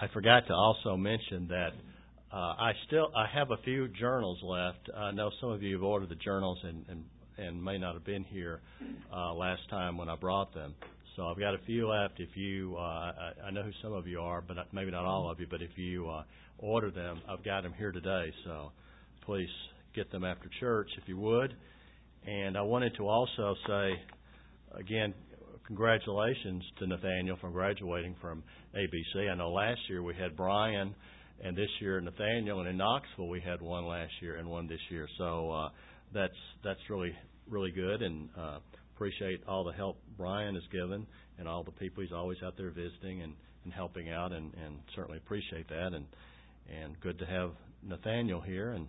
I forgot to also mention that I have a few journals left. I know some of you have ordered the journals and may not have been here last time when I brought them. So I've got a few left. If you, I know who some of you are, but maybe not all of you. But if you order them, I've got them here today. So please get them after church if you would. And I wanted to also say, again, congratulations to Nathaniel for graduating from ABC. I know last year we had Brian, and this year Nathaniel, and in Knoxville we had one last year and one this year. So that's really good, and appreciate all the help Brian has given and all the people. He's always out there visiting and helping out, and certainly appreciate that. And good to have Nathaniel here, and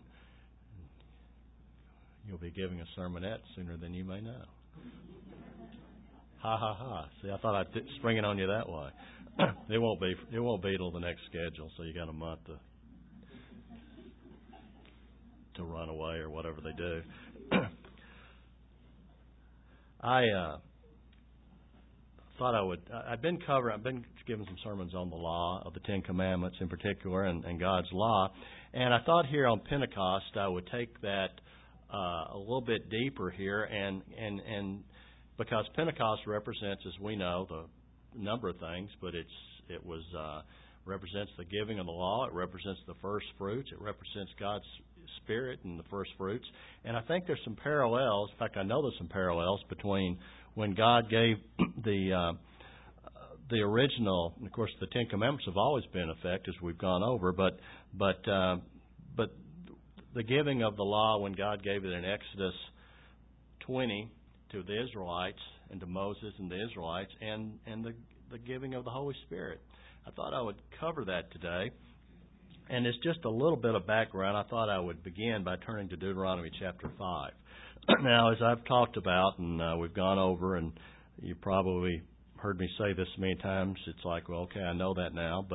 you'll be giving a sermonette sooner than you may know. Ha ha ha! See, I thought I'd spring it on you that way. It won't be till the next schedule, so you got a month to run away or whatever they do. I thought I would. I've been giving some sermons on the law of the Ten Commandments in particular, and God's law. And I thought here on Pentecost I would take that a little bit deeper here, and because Pentecost represents, as we know, the number of things, but it represents the giving of the law. It represents the first fruits. It represents God's Spirit and the first fruits. And I think there's some parallels. In fact, I know there's some parallels between when God gave the original. And of course, the Ten Commandments have always been in effect as we've gone over. But the giving of the law when God gave it in Exodus 20 to the Israelites and to Moses and the Israelites, and the giving of the Holy Spirit. I thought I would cover that today. And it's just a little bit of background. I thought I would begin by turning to Deuteronomy chapter 5. Now, as I've talked about and we've gone over, and you probably heard me say this many times, it's like, well, okay, I know that now.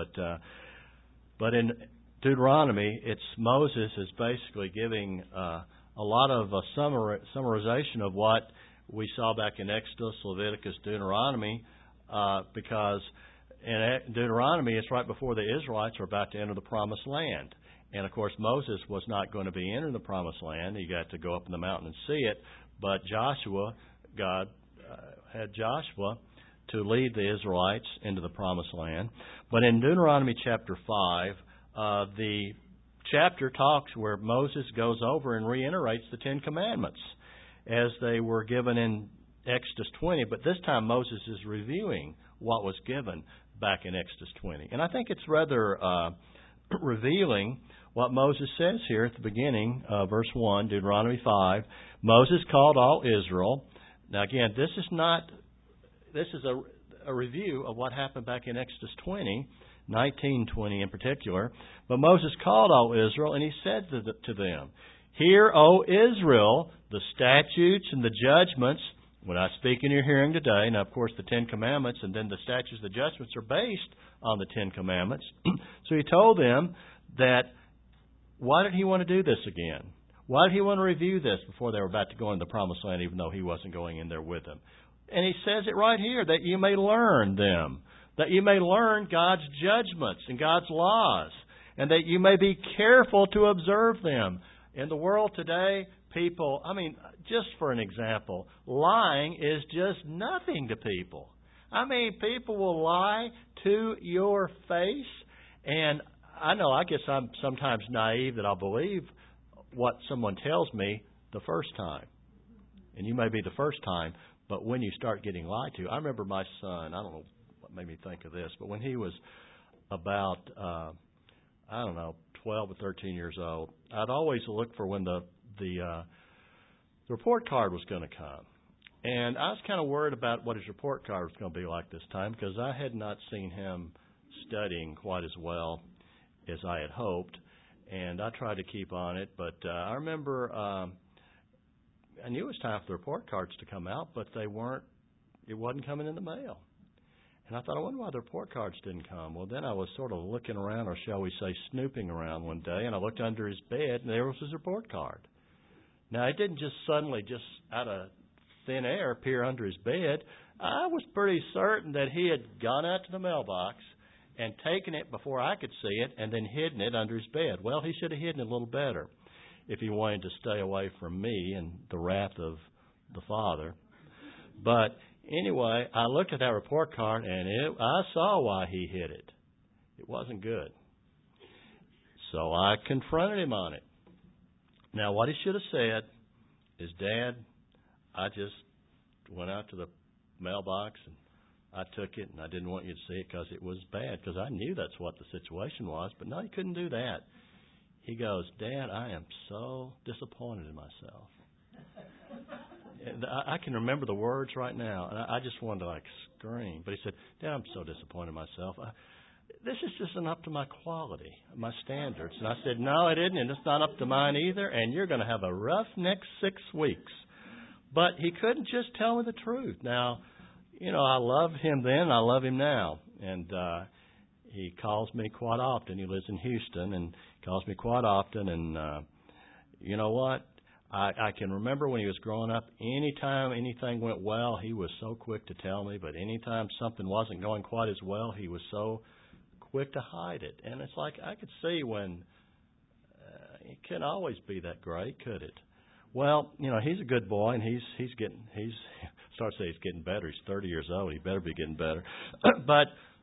But in Deuteronomy, Moses is basically giving a lot of summarization of what we saw back in Exodus, Leviticus, Deuteronomy, because in Deuteronomy, it's right before the Israelites are about to enter the Promised Land. And, of course, Moses was not going to be entering the Promised Land. He got to go up in the mountain and see it. But God had Joshua to lead the Israelites into the Promised Land. But in Deuteronomy chapter 5, the chapter talks where Moses goes over and reiterates the Ten Commandments as they were given in Exodus 20. But this time Moses is reviewing what was given back in Exodus 20. And I think it's rather revealing what Moses says here at the beginning, verse 1, Deuteronomy 5. Moses called all Israel. Now again, this is a review of what happened back in Exodus 20, 19:20 in particular. But Moses called all Israel, and he said to them, "Hear, O Israel, the statutes and the judgments when I speak in your hearing today." Now, of course, the Ten Commandments and then the statutes and the judgments are based on the Ten Commandments. So he told them that, why did he want to do this again? Why did he want to review this before they were about to go into the Promised Land, even though he wasn't going in there with them? And he says it right here, that you may learn them, that you may learn God's judgments and God's laws, and that you may be careful to observe them. In the world today, people, just for an example, lying is just nothing to people. People will lie to your face, and I guess I'm sometimes naive that I'll believe what someone tells me the first time. And you may be the first time, but when you start getting lied to, I remember my son, I don't know what made me think of this, but when he was about, 12 or 13 years old, I'd always look for when the report card was going to come. And I was kind of worried about what his report card was going to be like this time, because I had not seen him studying quite as well as I had hoped. And I tried to keep on it, but I remember I knew it was time for the report cards to come out, but it wasn't coming in the mail. And I thought, I wonder why the report cards didn't come. Well, then I was sort of looking around, or shall we say snooping around one day, and I looked under his bed, and there was his report card. Now, it didn't just suddenly, just out of thin air, appear under his bed. I was pretty certain that he had gone out to the mailbox and taken it before I could see it and then hidden it under his bed. Well, he should have hidden it a little better if he wanted to stay away from me and the wrath of the Father. But anyway, I looked at that report card, and I saw why he hid it. It wasn't good. So I confronted him on it. Now, what he should have said is, Dad, I just went out to the mailbox and I took it, and I didn't want you to see it because it was bad, because I knew that's what the situation was. But no, he couldn't do that. He goes, Dad, I am so disappointed in myself. I can remember the words right now, and I just wanted to scream. But he said, Dad, I'm so disappointed in myself. This is just not up to my quality, my standards. And I said, no, it isn't, and it's not up to mine either, and you're going to have a rough next 6 weeks. But he couldn't just tell me the truth. Now, I loved him then, I love him now. And he calls me quite often. He lives in Houston, and calls me quite often. And you know what? I can remember when he was growing up, anytime anything went well, he was so quick to tell me. But anytime something wasn't going quite as well, he was so quick to hide it. And it's like I could see when it couldn't always be that great, could it? Well, he's a good boy, and he's starts to say he's getting better. He's 30 years old. He better be getting better. but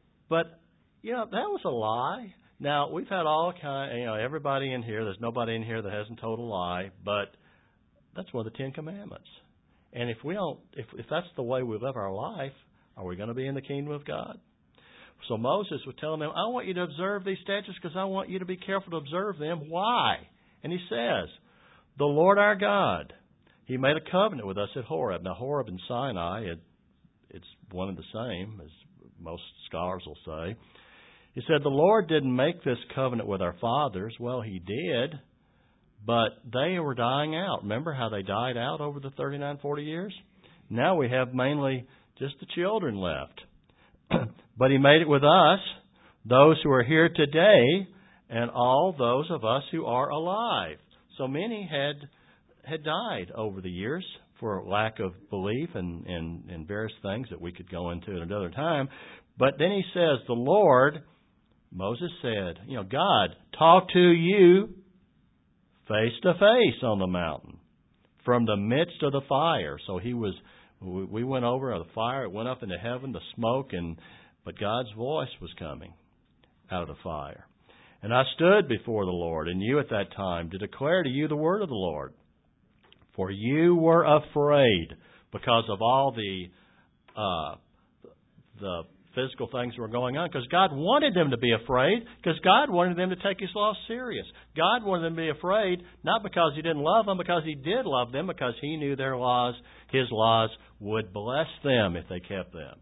that was a lie. Now, we've had all everybody in here. There's nobody in here that hasn't told a lie, but that's one of the 10 Commandments. And if that's the way we live our life, are we going to be in the kingdom of God? So Moses was telling them, I want you to observe these statutes because I want you to be careful to observe them. Why? And he says, the Lord our God, He made a covenant with us at Horeb. Now, Horeb and Sinai, it's one and the same, as most scholars will say. He said, the Lord didn't make this covenant with our fathers. Well, He did, but they were dying out. Remember how they died out over the 39, 40 years? Now we have mainly just the children left. But He made it with us, those who are here today, and all those of us who are alive. So many had died over the years for lack of belief and various things that we could go into at another time. But then he says, the Lord, Moses said, God talked to you face to face on the mountain from the midst of the fire. So we went over the fire, it went up into heaven, the smoke, but God's voice was coming out of the fire. And I stood before the Lord and you at that time to declare to you the word of the Lord. For you were afraid because of all the physical things that were going on. Because God wanted them to be afraid. Because God wanted them to take His law serious. God wanted them to be afraid, not because He didn't love them, because He did love them, because He knew their laws, His laws, would bless them if they kept them.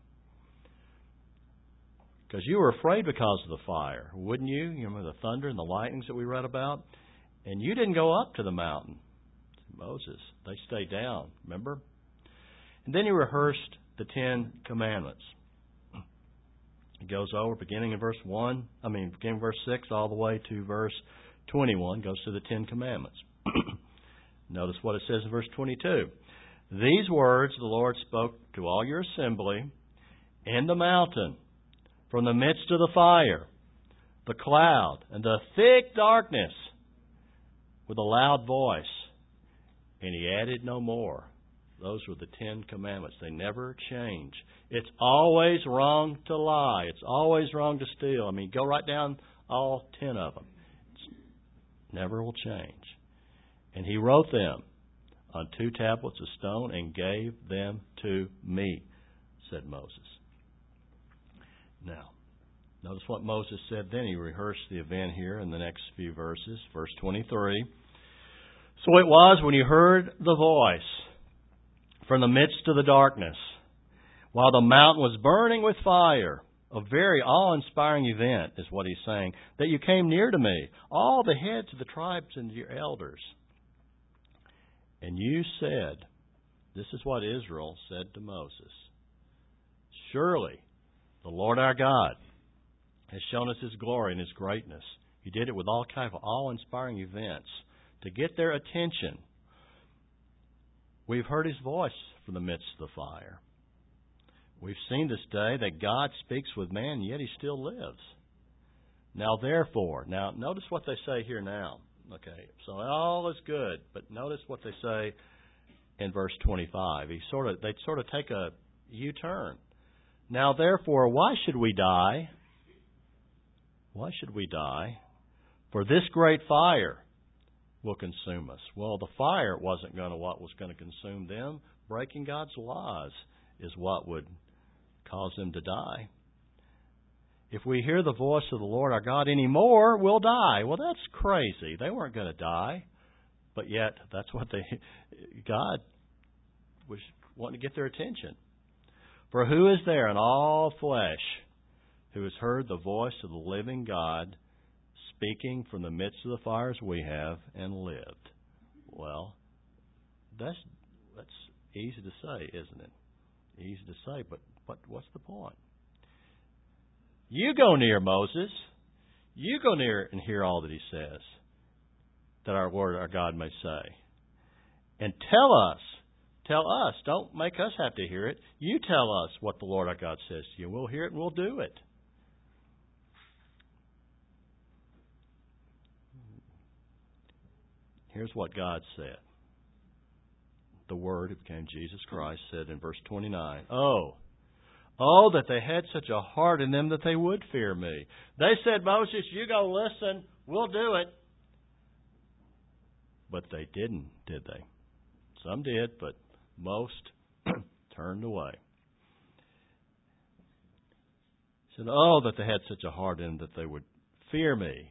Because you were afraid because of the fire, wouldn't you? You remember the thunder and the lightnings that we read about? And you didn't go up to the mountain. Moses. They stayed down, remember? And then He rehearsed the 10 Commandments. He goes over beginning in verse 6 all the way to verse 21, goes to the 10 Commandments. Notice what it says in verse 22. These words the Lord spoke to all your assembly in the mountain, from the midst of the fire, the cloud, and the thick darkness, with a loud voice. And He added no more. Those were the 10 Commandments. They never change. It's always wrong to lie. It's always wrong to steal. Go right down all 10 of them. It never will change. And He wrote them on 2 tablets of stone and gave them to me, said Moses. Now, notice what Moses said then. He rehearsed the event here in the next few verses. Verse 23. So it was when you heard the voice from the midst of the darkness, while the mountain was burning with fire, a very awe-inspiring event is what he's saying, that you came near to me, all the heads of the tribes and your elders. And you said, this is what Israel said to Moses, surely the Lord our God has shown us His glory and His greatness. He did it with all kinds of awe-inspiring events to get their attention. We've heard His voice from the midst of the fire. We've seen this day that God speaks with man, yet He still lives. Now therefore, now notice what they say here now. Okay, so all is good, but notice what they say in verse 25. They sort of take a U-turn. Now therefore, why should we die? Why should we die? For this great fire will consume us. Well, the fire wasn't what was going to consume them. Breaking God's laws is what would cause them to die. If we hear the voice of the Lord our God anymore, we'll die. Well, that's crazy. They weren't going to die. But yet, that's what God was wanting to get their attention. For who is there in all flesh who has heard the voice of the living God speaking from the midst of the fires we have and lived? Well, that's easy to say, isn't it? Easy to say, but what's the point? You go near, Moses. You go near and hear all that he says, that our Lord, our God may say. And tell us, don't make us have to hear it. You tell us what the Lord our God says to you. We'll hear it and we'll do it. Here's what God said. The Word, who became Jesus Christ, said in verse 29, Oh, that they had such a heart in them that they would fear me. They said, Moses, you go listen, we'll do it. But they didn't, did they? Some did, but most turned away. He said, oh, that they had such a heart in them that they would fear me,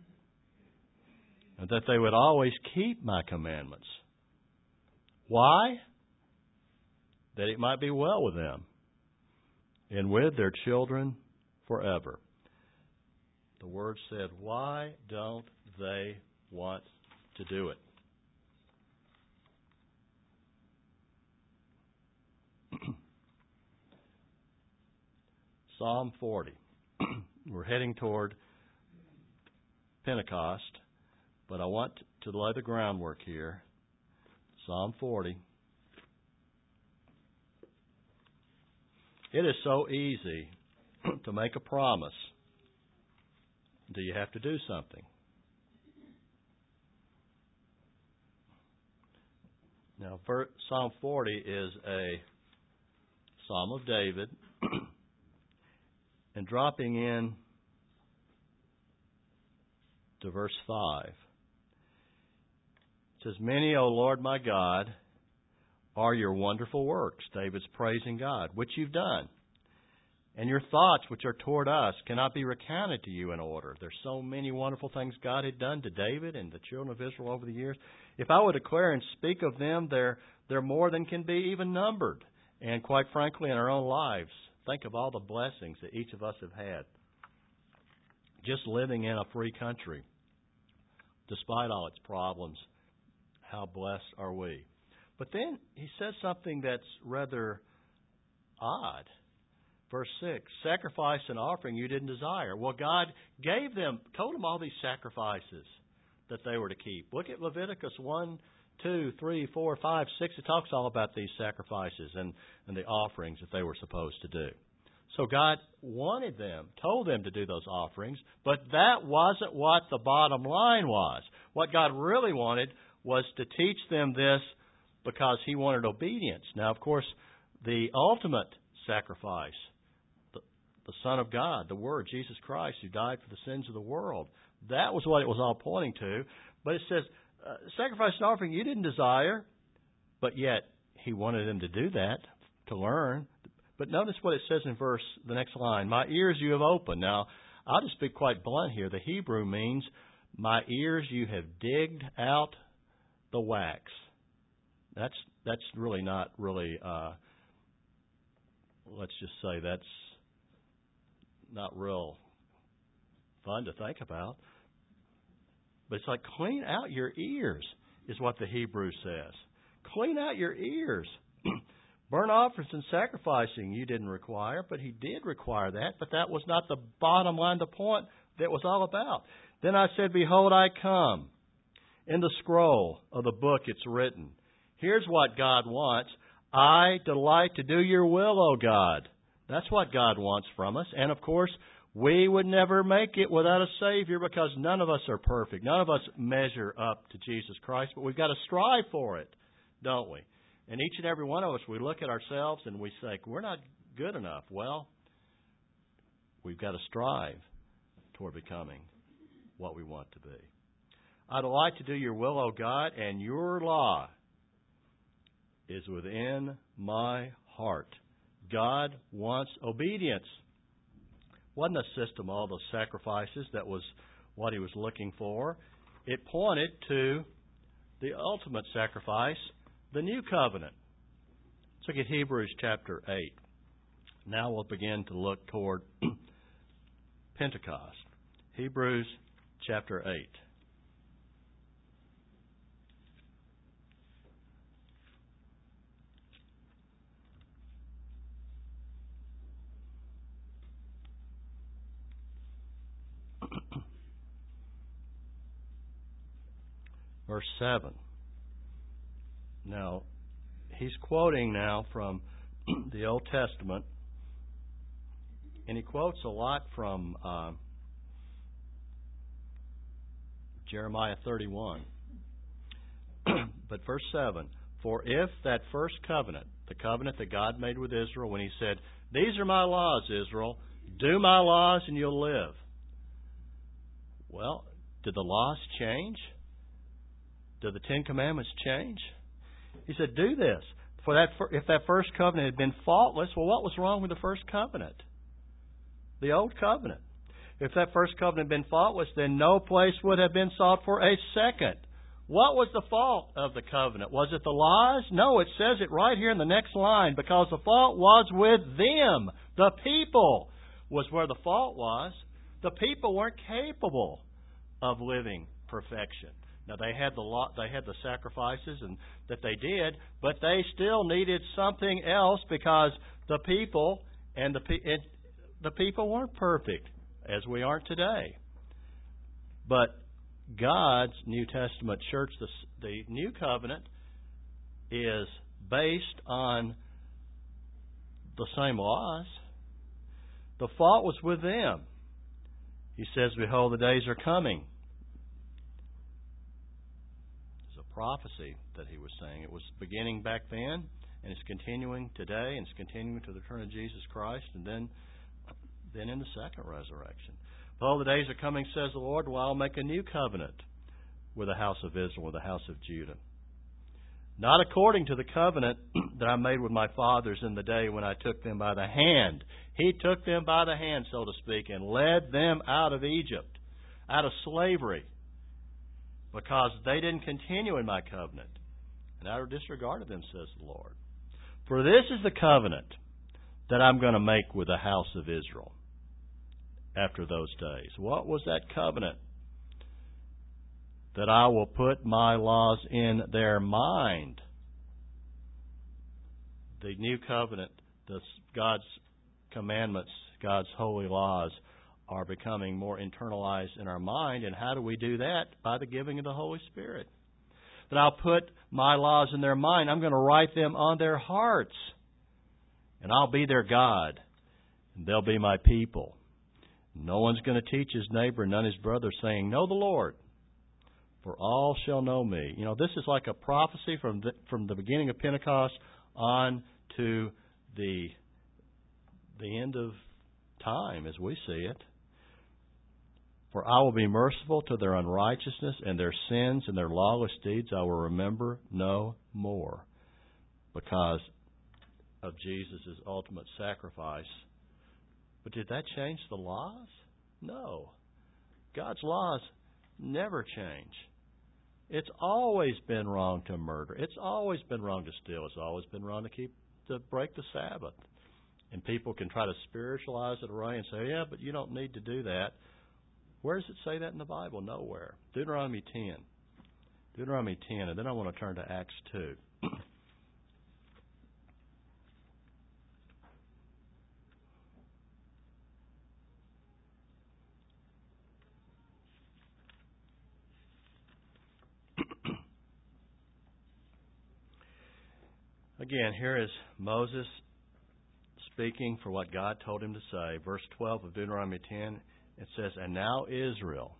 and that they would always keep my commandments. Why? That it might be well with them and with their children forever. The Word said, why don't they want to do it? Psalm 40. We're heading toward Pentecost, but I want to lay the groundwork here. Psalm 40. It is so easy to make a promise until you have to do something. Now, Psalm 40 is a Psalm of David, and dropping in to verse 5, it says, Many, O Lord my God, are your wonderful works. David's praising God, which you've done. And your thoughts, which are toward us, cannot be recounted to you in order. There's so many wonderful things God had done to David and the children of Israel over the years. If I would declare and speak of them, they're more than can be even numbered. And quite frankly, in our own lives, think of all the blessings that each of us have had. Just living in a free country, despite all its problems, how blessed are we? But then he says something that's rather odd. Verse 6, sacrifice and offering you didn't desire. Well, God told them all these sacrifices that they were to keep. Look at Leviticus 1, 2, 3, 4, 5, 6. It talks all about these sacrifices and the offerings that they were supposed to do. So God told them to do those offerings, but that wasn't what the bottom line was. What God really wanted was to teach them this because He wanted obedience. Now, of course, the ultimate sacrifice, the Son of God, the Word, Jesus Christ, who died for the sins of the world, that was what it was all pointing to. But it says, sacrifice and offering you didn't desire, but yet He wanted them to do that, to learn. But notice what it says in the next line, my ears you have opened. Now, I'll just be quite blunt here. The Hebrew means, my ears you have digged out the wax. That's really not really, let's just say that's not real fun to think about. But it's like, clean out your ears is what the Hebrew says. Clean out your ears. Burnt offerings and sacrificing you didn't require, but He did require that. But that was not the bottom line, the point that was all about. Then I said, behold, I come. In the scroll of the book it's written. Here's what God wants. I delight to do your will, O God. That's what God wants from us. And of course, We would never make it without a Savior because none of us are perfect. None of us measure up to Jesus Christ, but we've got to strive for it, don't we? And each and every one of us, we look at ourselves and we say, we're not good enough. Well, we've got to strive toward becoming what we want to be. I'd like to do your will, O God, and your law is within my heart. God wants obedience. Wasn't a system, all those sacrifices, that was what he was looking for. It pointed to the ultimate sacrifice, the new covenant. Let's look at Hebrews chapter 8. Now we'll begin to look toward Pentecost. Hebrews chapter 8. Verse 7. Now, he's quoting now from the Old Testament, and he quotes a lot from Jeremiah 31. But verse 7, for if that first covenant, the covenant that God made with Israel when he said, these are my laws, Israel, do my laws and you'll live. Well, did the laws change? Did the Ten Commandments change? He said, do this. If that first covenant had been faultless, well, what was wrong with the first covenant? The old covenant. If that first covenant had been faultless, then no place would have been sought for a second. What was the fault of the covenant? Was it the laws? No, it says it right here in the next line, because the fault was with them. The people was where the fault was. The people weren't capable of living perfection. Now, they had the law, they had the sacrifices and that they did, but they still needed something else because the people and the people weren't perfect as we aren't today. But God's New Testament church, the New Covenant, is based on the same laws. The fault was with them. He says, behold, the days are coming. Prophecy that he was saying. It was beginning back then, and it's continuing today, and it's continuing to the return of Jesus Christ, and then in the second resurrection. Behold, the days are coming, says the Lord, where I'll make a new covenant with the house of Israel, with the house of Judah. Not according to the covenant that I made with my fathers in the day when I took them by the hand. He took them by the hand, so to speak, and led them out of Egypt, out of slavery, because they didn't continue in my covenant, and I disregarded them, says the Lord. For this is the covenant that I'm going to make with the house of Israel after those days. What was that covenant? That I will put my laws in their mind. The new covenant, God's commandments, God's holy laws, are becoming more internalized in our mind. And how do we do that? By the giving of the Holy Spirit. That I'll put my laws in their mind. I'm going to write them on their hearts. And I'll be their God. And they'll be my people. No one's going to teach his neighbor, none his brother, saying, know the Lord, for all shall know me. You know, this is like a prophecy from the beginning of Pentecost on to the end of time as we see it. For I will be merciful to their unrighteousness, and their sins and their lawless deeds I will remember no more, because of Jesus' ultimate sacrifice. But did that change the laws? No. God's laws never change. It's always been wrong to murder. It's always been wrong to steal. It's always been wrong to break the Sabbath. And people can try to spiritualize it away and say, yeah, but you don't need to do that. Where does it say that in the Bible? Nowhere. Deuteronomy 10. Deuteronomy 10, and then I want to turn to Acts 2. Again, here is Moses speaking for what God told him to say. Verse 12 of Deuteronomy 10, it says, "And now Israel."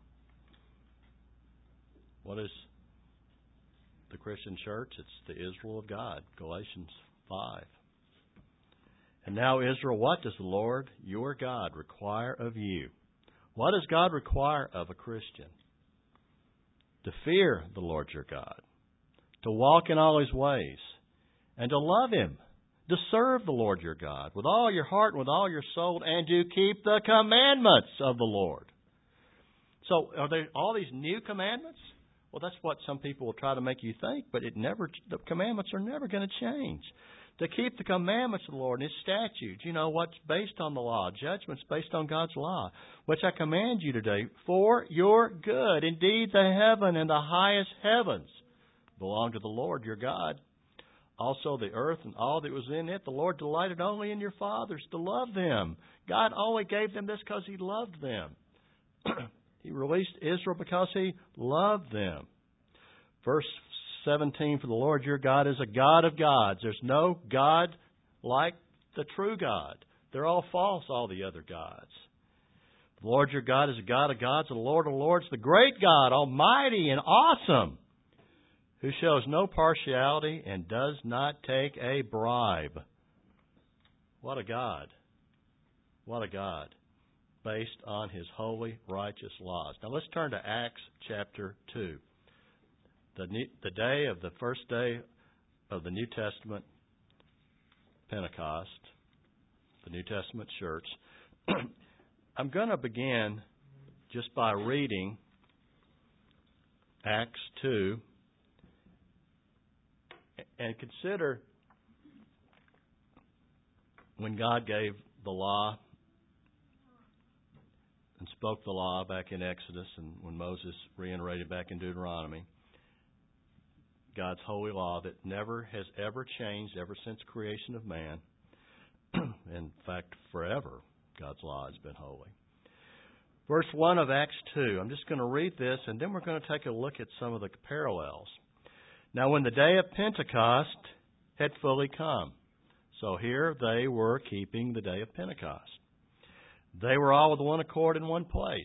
What is the Christian church? It's the Israel of God. Galatians 5. "And now Israel, what does the Lord your God require of you?" What does God require of a Christian? To fear the Lord your God, to walk in all His ways, and to love Him, to serve the Lord your God with all your heart and with all your soul, and to keep the commandments of the Lord. So, are there all these new commandments? Well, that's what some people will try to make you think, but the commandments are never going to change. To keep the commandments of the Lord and His statutes, what's based on the law, judgments based on God's law, which I command you today for your good. Indeed, the heaven and the highest heavens belong to the Lord your God. Also the earth and all that was in it, the Lord delighted only in your fathers to love them. God only gave them this because He loved them. He released Israel because He loved them. Verse 17, "For the Lord your God is a God of gods." There's no God like the true God. They're all false, all the other gods. "The Lord your God is a God of gods, and the Lord of lords, the great God, almighty and awesome, who shows no partiality and does not take a bribe." What a God. What a God. Based on His holy, righteous laws. Now let's turn to Acts chapter 2. The day of the first day of the New Testament Pentecost, the New Testament church. I'm going to begin just by reading Acts 2 and consider when God gave the law and spoke the law back in Exodus, and when Moses reiterated back in Deuteronomy, God's holy law that never has ever changed ever since creation of man. In fact, forever, God's law has been holy. Verse 1 of Acts 2. I'm just going to read this, and then we're going to take a look at some of the parallels. "Now when the day of Pentecost had fully come," so here they were keeping the day of Pentecost. "They were all with one accord in one place.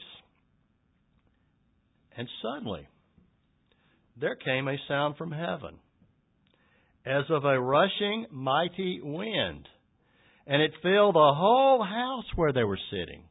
And suddenly there came a sound from heaven, as of a rushing mighty wind, and it filled the whole house where they were sitting."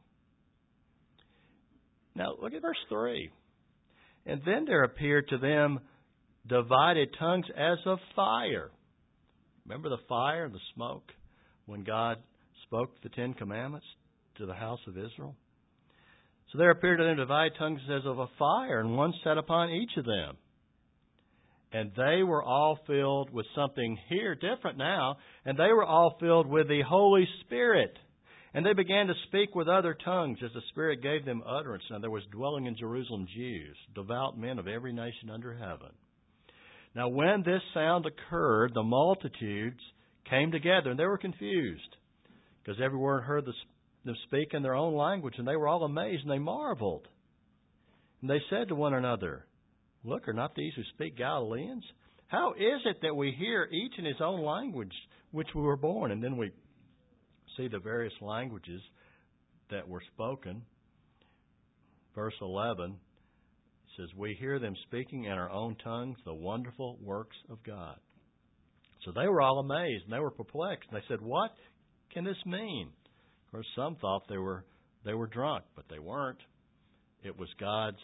Now look at verse 3. "And then there appeared to them divided tongues as of fire." Remember the fire and the smoke when God spoke the Ten Commandments to the house of Israel? "So there appeared to them divided tongues as of a fire, and one sat upon each of them. And they were all filled with something here different now, and they were all filled with the Holy Spirit. And they began to speak with other tongues as the Spirit gave them utterance. Now there was dwelling in Jerusalem Jews, devout men of every nation under heaven. Now when this sound occurred, the multitudes came together, and they were confused, because everyone heard them speak in their own language, and they were all amazed, and they marveled. And they said to one another, 'Look, are not these who speak Galileans? How is it that we hear each in his own language which we were born?'" And then we see the various languages that were spoken. Verse 11 says, "We hear them speaking in our own tongues the wonderful works of God." So they were all amazed, and they were perplexed. And they said, "What can this mean?" Of course, some thought they were drunk, but they weren't. It was God's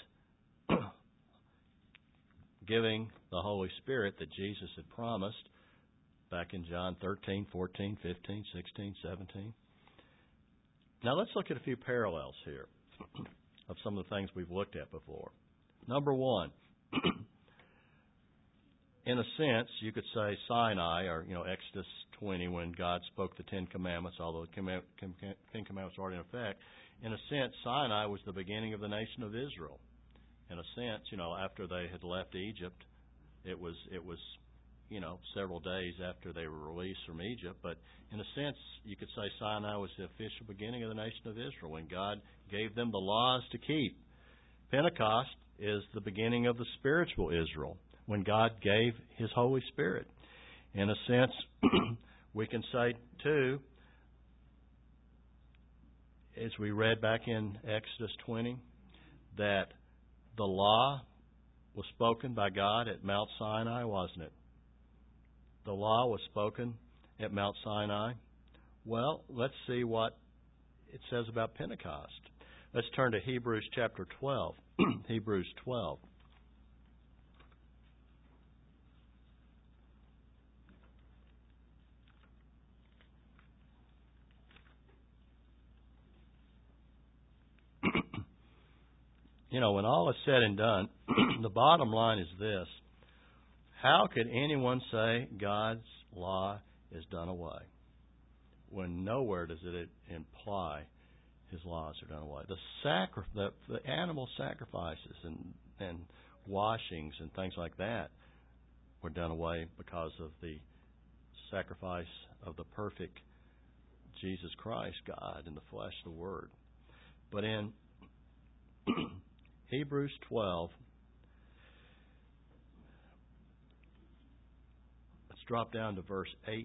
giving the Holy Spirit that Jesus had promised back in John 13, 14, 15, 16, 17. Now let's look at a few parallels here of some of the things we've looked at before. Number one, in a sense, you could say Sinai, or Exodus 20, when God spoke the Ten Commandments, although the Ten Commandments were already in effect. In a sense, Sinai was the beginning of the nation of Israel. In a sense, after they had left Egypt, it was several days after they were released from Egypt. But in a sense, you could say Sinai was the official beginning of the nation of Israel, when God gave them the laws to keep. Pentecost is the beginning of the spiritual Israel, when God gave His Holy Spirit. In a sense, we can say, too, as we read back in Exodus 20, that the law was spoken by God at Mount Sinai, wasn't it? The law was spoken at Mount Sinai. Well, let's see what it says about Pentecost. Let's turn to Hebrews chapter 12. Hebrews 12. When all is said and done, the bottom line is this. How could anyone say God's law is done away when nowhere does it imply His laws are done away? The animal sacrifices and washings and things like that were done away because of the sacrifice of the perfect Jesus Christ, God in the flesh, the Word. But in Hebrews 12, let's drop down to verse 18.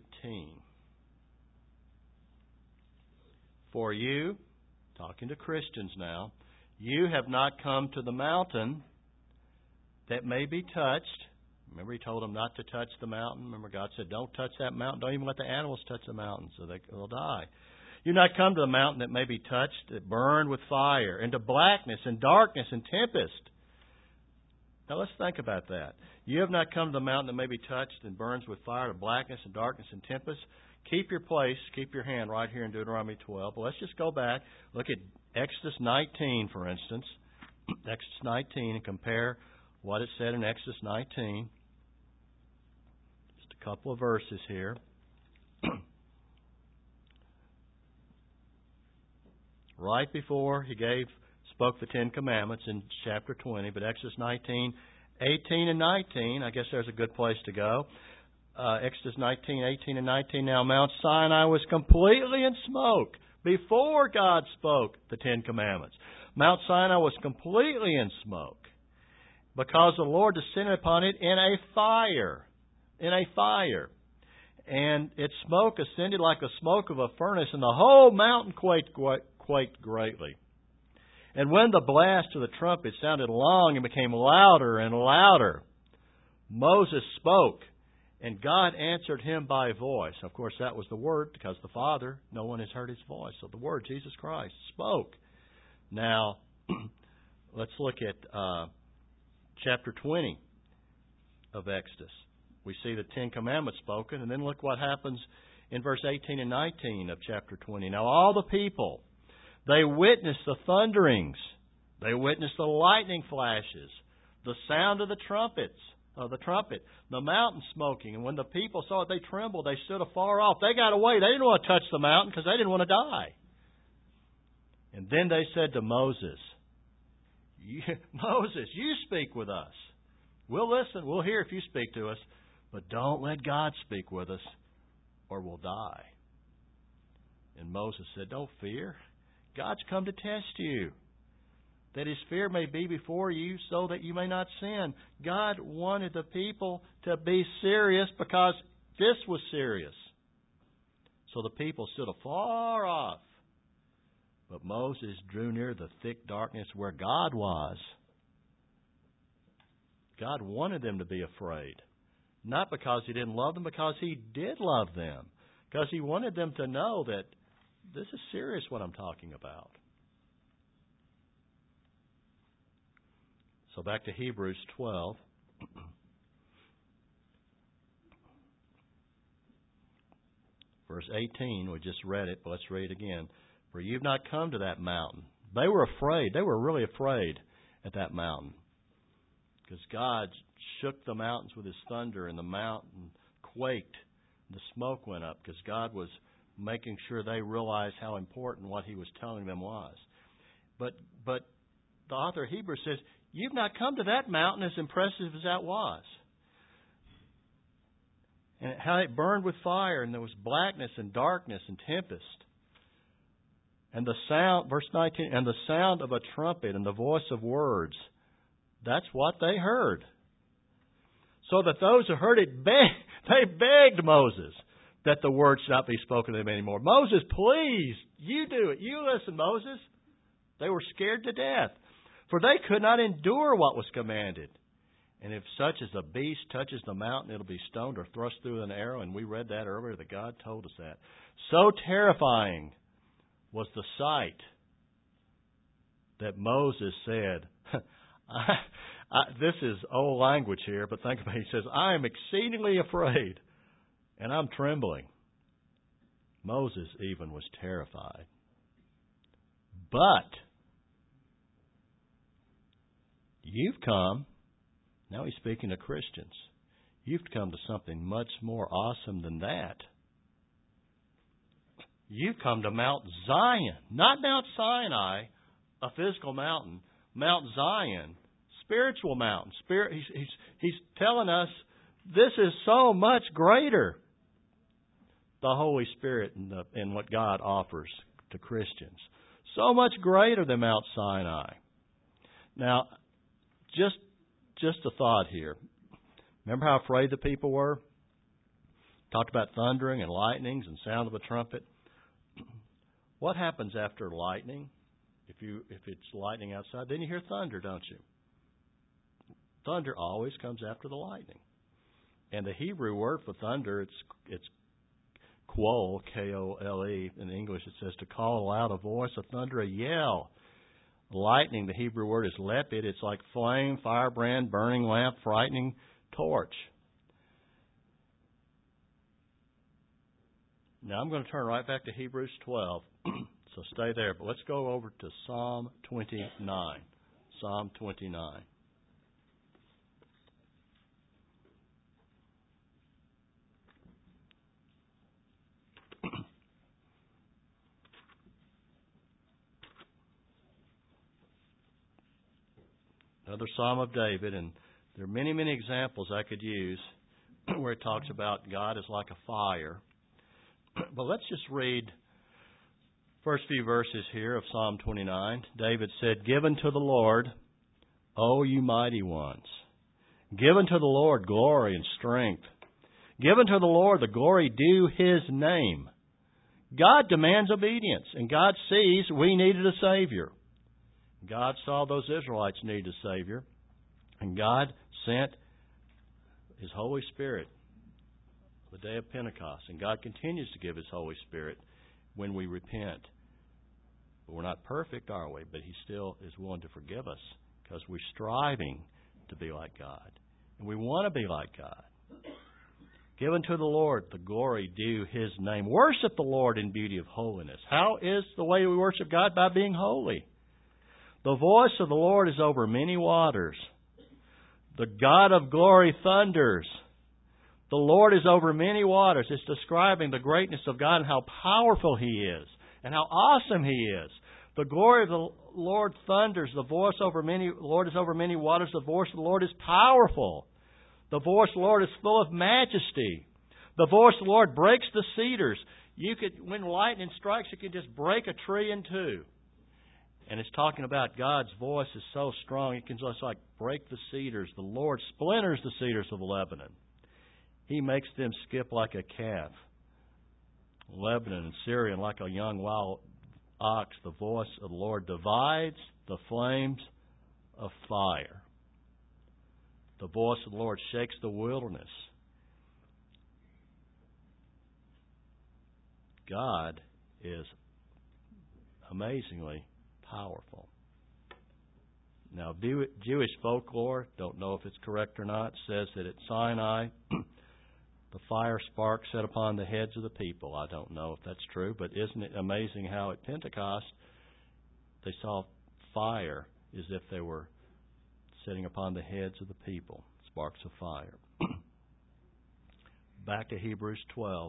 For you, talking to Christians now, you have not come to the mountain that may be touched. Remember, He told them not to touch the mountain. Remember, God said, don't touch that mountain. Don't even let the animals touch the mountain, so they'll die. You've not come to the mountain that may be touched, that burned with fire, into blackness and darkness and tempest. Now let's think about that. You have not come to the mountain that may be touched and burns with fire, to blackness and darkness and tempest. Keep your place, keep your hand right here in Deuteronomy 12. But let's just go back, look at Exodus 19, for instance. Exodus 19, and compare what it said in Exodus 19. Just a couple of verses here. Right before He spoke the Ten Commandments in chapter 20, but Exodus 19, 18 and 19, I guess there's a good place to go. Exodus 19, 18 and 19. Now Mount Sinai was completely in smoke before God spoke the Ten Commandments. Mount Sinai was completely in smoke because the Lord descended upon it in a fire. In a fire. And its smoke ascended like the smoke of a furnace, and the whole mountain quaked greatly. And when the blast of the trumpet sounded long and became louder and louder, Moses spoke, and God answered him by voice. Of course, that was the Word, because the Father, no one has heard His voice. So the Word, Jesus Christ, spoke. Now, let's look at chapter 20 of Exodus. We see the Ten Commandments spoken, and then look what happens in verse 18 and 19 of chapter 20. Now all the people, they witnessed the thunderings, they witnessed the lightning flashes, the sound of the trumpet, the mountain smoking. And when the people saw it, they trembled. They stood afar off. They got away. They didn't want to touch the mountain because they didn't want to die. And then they said to Moses, Moses, you speak with us. We'll listen. We'll hear if you speak to us. But don't let God speak with us, or we'll die. And Moses said, don't fear. God's come to test you, that His fear may be before you, so that you may not sin. God wanted the people to be serious because this was serious. So the people stood afar off. But Moses drew near the thick darkness where God was. God wanted them to be afraid. Not because He didn't love them, because He did love them. Because He wanted them to know that this is serious what I'm talking about. So back to Hebrews 12. Verse 18, we just read it, but let's read it again. For you've not come to that mountain. They were afraid. They were really afraid at that mountain. Because God shook the mountains with His thunder, and the mountain quaked. The smoke went up because God was making sure they realized how important what He was telling them was. But the author of Hebrews says, you've not come to that mountain, as impressive as that was. And how it burned with fire, and there was blackness and darkness and tempest. And the sound, verse 19, and the sound of a trumpet and the voice of words. That's what they heard. So that those who heard it, they begged Moses that the word should not be spoken to them anymore. Moses, please You do it. You listen, Moses. They were scared to death, for they could not endure what was commanded. And if such as a beast touches the mountain, it'll be stoned or thrust through with an arrow. And we read that earlier, that God told us that. So terrifying was the sight that Moses said, this is old language here, but think about it. He says, I am exceedingly afraid, and I'm trembling. Moses even was terrified. But you've come, now he's speaking to Christians, you've come to something much more awesome than that. You've come to Mount Zion, not Mount Sinai, a physical mountain, Mount Zion, spiritual mountain. He's telling us this is so much greater, the Holy Spirit and what God offers to Christians. So much greater than Mount Sinai. Now, just a thought here. Remember how afraid the people were? Talked about thundering and lightnings and sound of a trumpet. What happens after lightning? If it's lightning outside, then you hear thunder, don't you? Thunder always comes after the lightning. And the Hebrew word for thunder, it's Quol, K-O-L-E. In English it says to call aloud a voice of thunder, a yell. Lightning, the Hebrew word is lepid. It's like flame, firebrand, burning lamp, frightening torch. Now I'm going to turn right back to Hebrews 12, so stay there. But let's go over to Psalm 29. Psalm 29. Another Psalm of David, and there are many, many examples I could use where it talks about God is like a fire. But let's just read first few verses here of Psalm 29. David said, Give unto the Lord, O you mighty ones. Give unto the Lord glory and strength. Give unto the Lord the glory due His name. God demands obedience, and God sees we needed a Savior. God saw those Israelites needed a Savior, and God sent His Holy Spirit the day of Pentecost. And God continues to give His Holy Spirit when we repent. But we're not perfect, are we? But He still is willing to forgive us because we're striving to be like God. And we want to be like God. Give unto the Lord the glory due His name. Worship the Lord in beauty of holiness. How is the way we worship God? By being holy. The voice of the Lord is over many waters. The God of glory thunders. The Lord is over many waters. It's describing the greatness of God and how powerful He is and how awesome He is. The glory of the Lord thunders. The Lord is over many waters. The voice of the Lord is powerful. The voice of the Lord is full of majesty. The voice of the Lord breaks the cedars. When lightning strikes, it can just break a tree in two. And it's talking about God's voice is so strong, it can just like break the cedars. The Lord splinters the cedars of Lebanon. He makes them skip like a calf. Lebanon and Syrian like a young wild ox. The voice of the Lord divides the flames of fire. The voice of the Lord shakes the wilderness. God is amazingly powerful. Now, Jewish folklore, don't know if it's correct or not, says that at Sinai, the fire spark set upon the heads of the people. I don't know if that's true, but isn't it amazing how at Pentecost they saw fire as if they were sitting upon the heads of the people, sparks of fire. Back to Hebrews 12.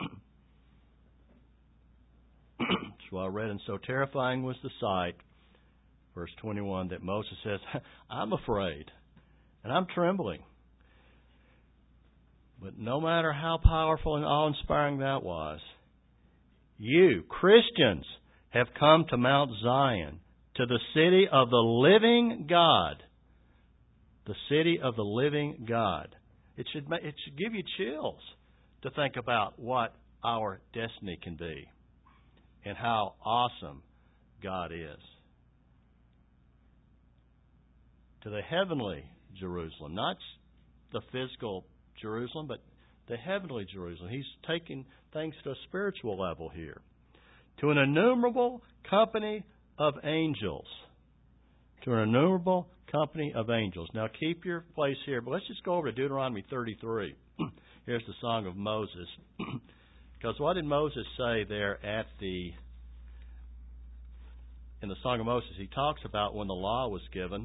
So I read, and so terrifying was the sight, verse 21, that Moses says, I'm afraid, and I'm trembling. But no matter how powerful and awe-inspiring that was, you, Christians, have come to Mount Zion, to the city of the living God. The city of the living God. It should give you chills to think about what our destiny can be. and how awesome God is. To the heavenly Jerusalem, not the physical Jerusalem, but the heavenly Jerusalem. He's taking things to a spiritual level here. To an innumerable company of angels. To an innumerable company of angels. Now keep your place here, but let's just go over to Deuteronomy 33. Here's the Song of Moses. Because what did Moses say there in the Song of Moses? He talks about when the law was given.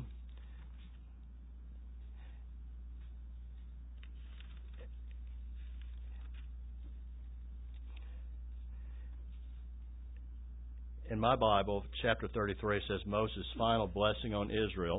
In my Bible, chapter 33 says Moses' final blessing on Israel.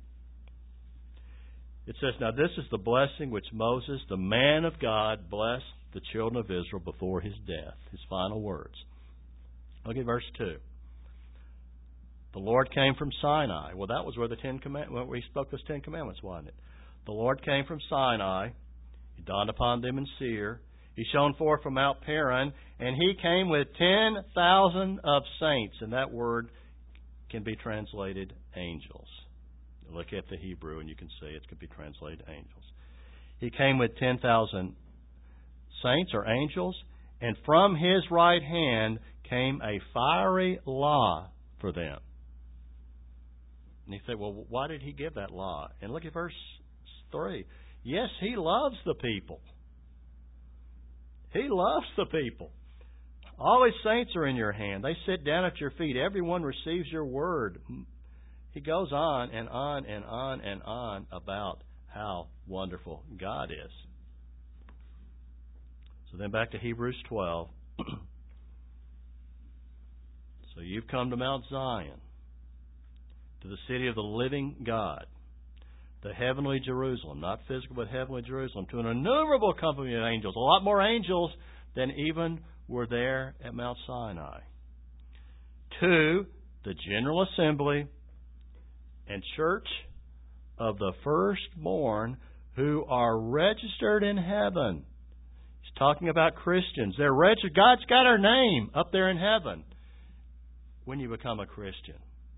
It says, "Now this is the blessing which Moses, the man of God, blessed the children of Israel before his death." His final words. Look at verse 2. The Lord came from Sinai. Well, that was where where he spoke those 10 commandments, wasn't it? The Lord came from Sinai. He dawned upon them in Seir. He shone forth from Mount Paran, and he came with 10,000 of saints. And that word can be translated angels. Look at the Hebrew, and you can see it can be translated angels. He came with 10,000 saints or angels, and from his right hand came a fiery law for them. And you say, well, why did he give that law? And look at verse 3. Yes, he loves the people. He loves the people. All his saints are in your hand. They sit down at your feet. Everyone receives your word. He goes on and on and on and on about how wonderful God is. So then back to Hebrews 12. So you've come to Mount Zion, to the city of the living God, the heavenly Jerusalem, not physical but heavenly Jerusalem, to an innumerable company of angels, a lot more angels than even were there at Mount Sinai, to the general assembly and church of the firstborn who are registered in heaven. He's talking about Christians. They're registered. God's got our name up there in heaven when you become a Christian.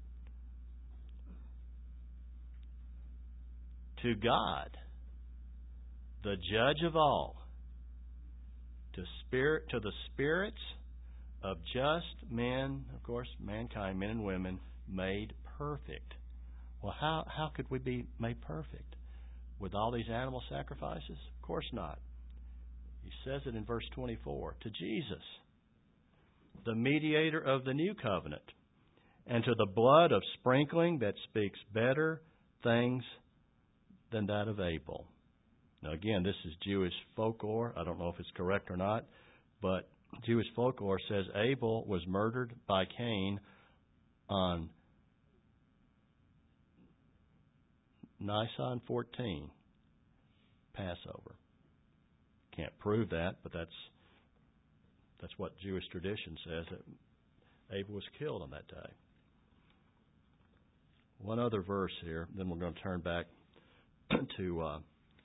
To God, the judge of all, to the spirits of just men, of course, mankind, men and women, made perfect. Well, how could we be made perfect? With all these animal sacrifices? Of course not. He says it in verse 24. To Jesus, the mediator of the new covenant, and to the blood of sprinkling that speaks better things than that of Abel. Now again, this is Jewish folklore. I don't know if it's correct or not, but Jewish folklore says Abel was murdered by Cain on Nisan 14, Passover. Can't prove that, but that's what Jewish tradition says, that Abel was killed on that day. One other verse here, then we're going to turn back to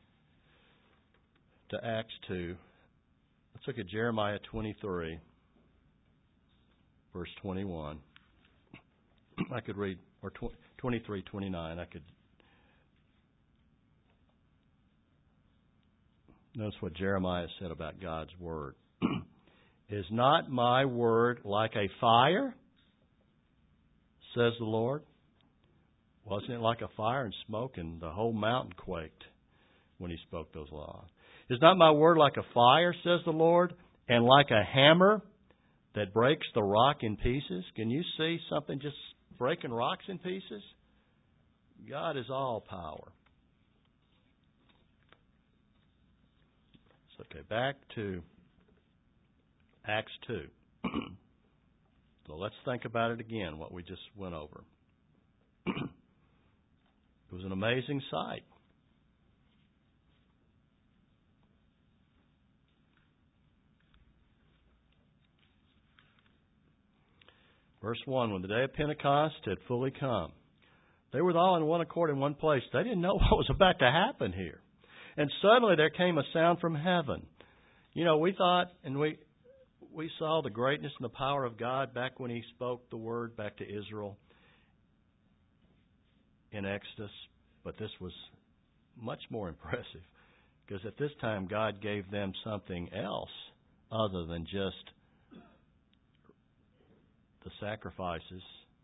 Acts 2. Let's look at Jeremiah 23, verse 21. I could read, or 23, 29. I could notice what Jeremiah said about God's word. Is not my word like a fire, says the Lord? Wasn't it like a fire and smoke, and the whole mountain quaked when he spoke those laws? Is not my word like a fire, says the Lord, and like a hammer that breaks the rock in pieces? Can you see something just breaking rocks in pieces? God is all power. Okay, back to Acts 2. So let's think about it again, what we just went over. It was an amazing sight. Verse 1, when the day of Pentecost had fully come, they were all in one accord in one place. They didn't know what was about to happen here. And suddenly there came a sound from heaven. You know, we thought, and we saw the greatness and the power of God back when He spoke the Word back to Israel in Exodus, but this was much more impressive because at this time God gave them something else other than just the sacrifices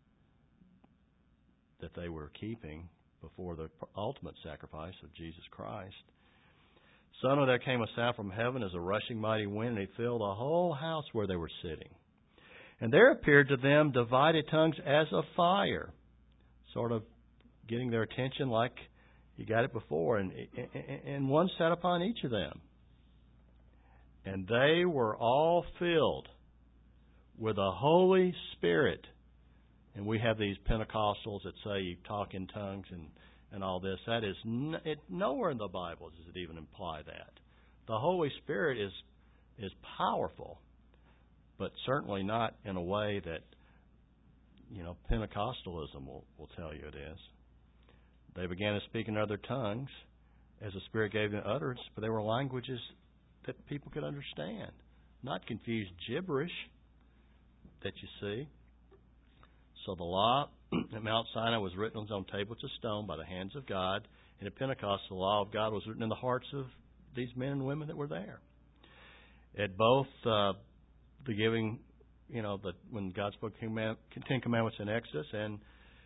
that they were keeping before the ultimate sacrifice of Jesus Christ. Suddenly there came a sound from heaven as a rushing mighty wind, and it filled the whole house where they were sitting. And there appeared to them divided tongues as of fire, sort of getting their attention like you got it before, and one sat upon each of them. And they were all filled with the Holy Spirit. And we have these Pentecostals that say you talk in tongues and all this. That is nowhere in the Bible does it even imply that. The Holy Spirit is powerful, but certainly not in a way that Pentecostalism will tell you it is. They began to speak in other tongues as the Spirit gave them utterance, but they were languages that people could understand, not confused gibberish that you see. So the law at Mount Sinai was written on tablets of stone by the hands of God. And at Pentecost, the law of God was written in the hearts of these men and women that were there. At both the giving, when God spoke Ten Commandments in Exodus, and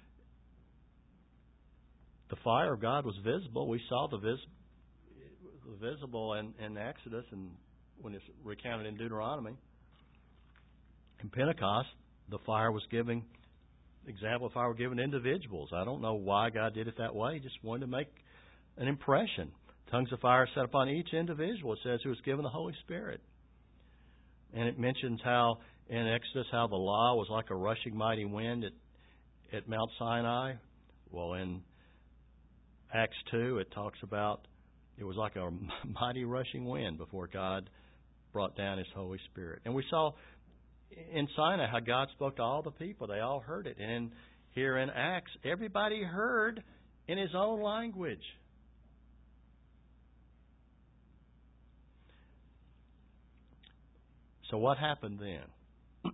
the fire of God was visible. We saw the visible in Exodus, and when it's recounted in Deuteronomy. In Pentecost, the fire was giving. Example, if I were given individuals, I don't know why God did it that way. He just wanted to make an impression. Tongues of fire set upon each individual. It says who was given the Holy Spirit. And it mentions how in Exodus how the law was like a rushing mighty wind at Mount Sinai. Well, in Acts 2, it talks about it was like a mighty rushing wind before God brought down His Holy Spirit. And we saw in Sinai how God spoke to all the people. They all heard it. And here in Acts, everybody heard in his own language. So what happened then?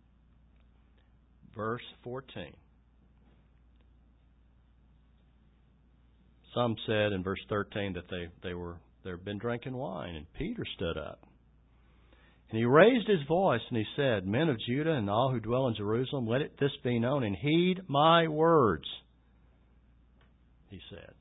Verse 14. Some said in verse 13 that they've been drinking wine, and Peter stood up. And he raised his voice and he said, Men of Judah and all who dwell in Jerusalem, let this be known and heed my words, he said.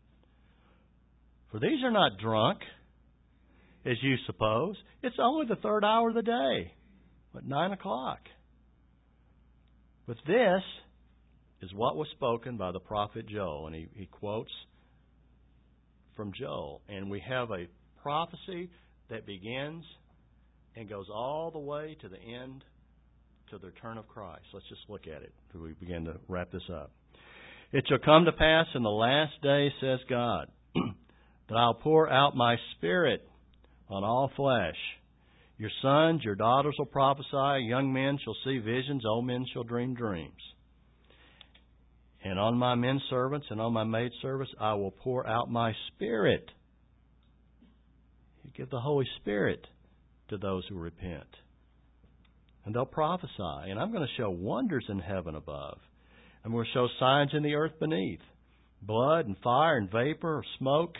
For these are not drunk, as you suppose. It's only the third hour of the day, at 9 o'clock. But this is what was spoken by the prophet Joel. And he quotes from Joel. And we have a prophecy that begins and goes all the way to the end, to the return of Christ. Let's just look at it before we begin to wrap this up. It shall come to pass in the last day, says God, that I'll pour out my Spirit on all flesh. Your sons, your daughters will prophesy, young men shall see visions, old men shall dream dreams. And on my men servants and on my maid servants I will pour out my Spirit. You give the Holy Spirit to those who repent. And they'll prophesy. And I'm going to show wonders in heaven above. I'm going to show signs in the earth beneath. Blood and fire and vapor or smoke.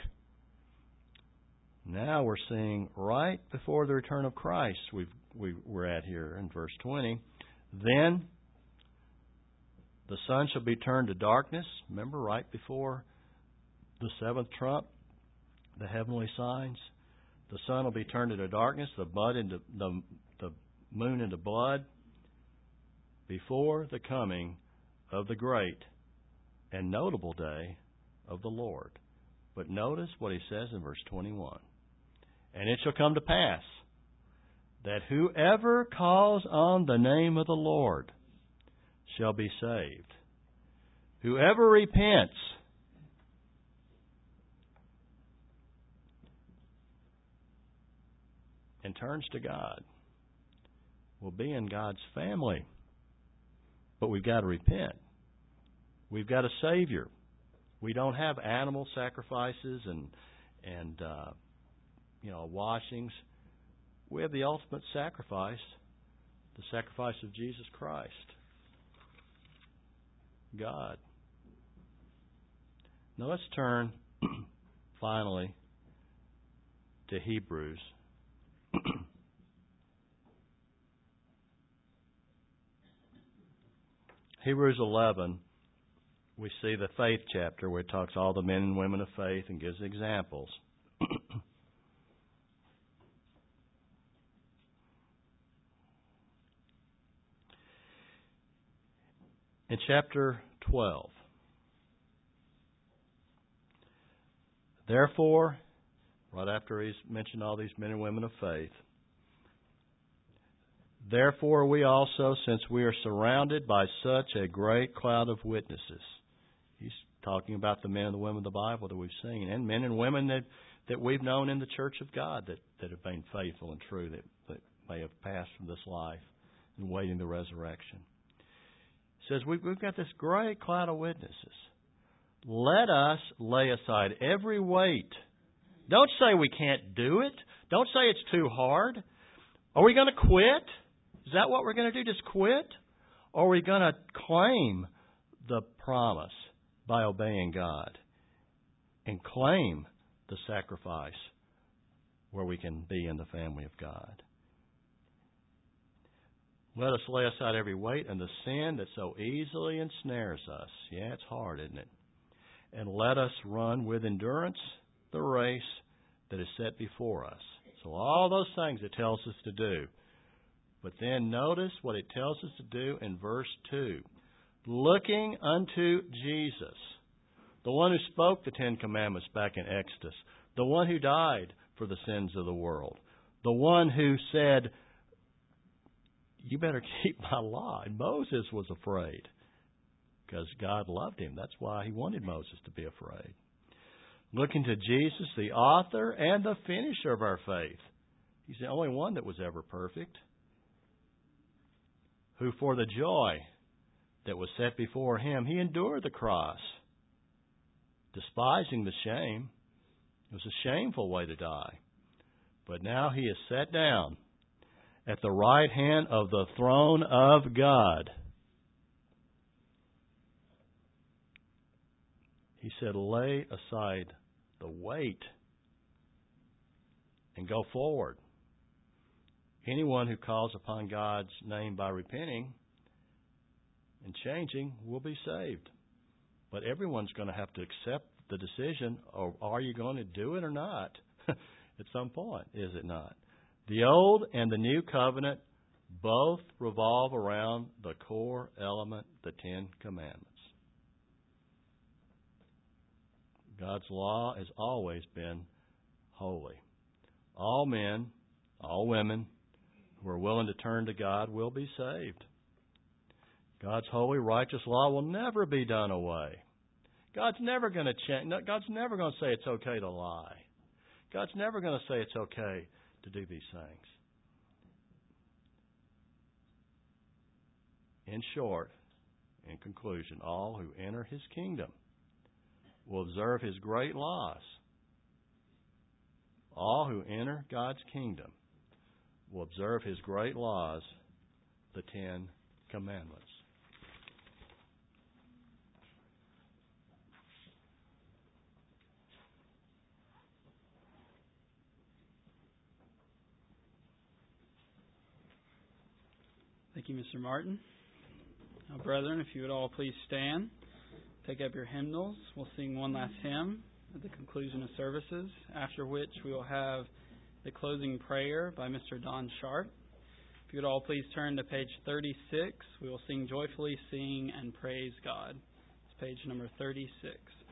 Now we're seeing right before the return of Christ we're at here in verse 20. Then the sun shall be turned to darkness. Remember, right before the seventh trump, the heavenly signs. The sun will be turned into darkness, the moon into blood, before the coming of the great and notable day of the Lord. But notice what he says in verse 21. And it shall come to pass that whoever calls on the name of the Lord shall be saved. Whoever repents and turns to God will be in God's family. But we've got to repent. We've got a Savior. We don't have animal sacrifices and washings. we have the ultimate sacrifice, the sacrifice of Jesus Christ, God. Now let's turn finally to Hebrews. Hebrews 11, we see the faith chapter where it talks all the men and women of faith and gives examples. In chapter 12, therefore, right after he's mentioned all these men and women of faith, therefore we also, since we are surrounded by such a great cloud of witnesses. He's talking about the men and the women of the Bible that we've seen, and men and women that we've known in the Church of God that have been faithful and true, that may have passed from this life and waiting the resurrection. He says, we've got this great cloud of witnesses. Let us lay aside every weight. Don't say we can't do it. Don't say it's too hard. Are we going to quit? Is that what we're going to do, just quit? Or are we going to claim the promise by obeying God and claim the sacrifice where we can be in the family of God? Let us lay aside every weight and the sin that so easily ensnares us. Yeah, it's hard, isn't it? And let us run with endurance the race that is set before us. So all those things it tells us to do. But then notice what it tells us to do in verse 2. Looking unto Jesus, the one who spoke the Ten Commandments back in Exodus, the one who died for the sins of the world, the one who said, you better keep my law. And Moses was afraid because God loved him. That's why he wanted Moses to be afraid. Looking to Jesus, the author and the finisher of our faith. He's the only one that was ever perfect. Who for the joy that was set before him, he endured the cross, despising the shame. It was a shameful way to die. But now he is set down at the right hand of the throne of God. He said, lay aside the weight and go forward. Anyone who calls upon God's name by repenting and changing will be saved. But everyone's going to have to accept the decision, or are you going to do it or not? At some point, is it not? The old and the new covenant both revolve around the core element, the Ten Commandments. God's law has always been holy. All men, all women who are willing to turn to God will be saved. God's holy, righteous law will never be done away. God's never going to change. God's never going to say it's okay to lie. God's never going to say it's okay to do these things. In short, in conclusion, all who enter His kingdom will observe His great laws. All who enter God's kingdom will observe His great laws, the Ten Commandments. Thank you, Mr. Martin. Now, brethren, if you would all please stand, take up your hymnals. We'll sing one last hymn at the conclusion of services, after which we will have the closing prayer by Mr. Don Sharp. If you would all please turn to page 36, we will sing Joyfully Sing and Praise God. It's page number 36.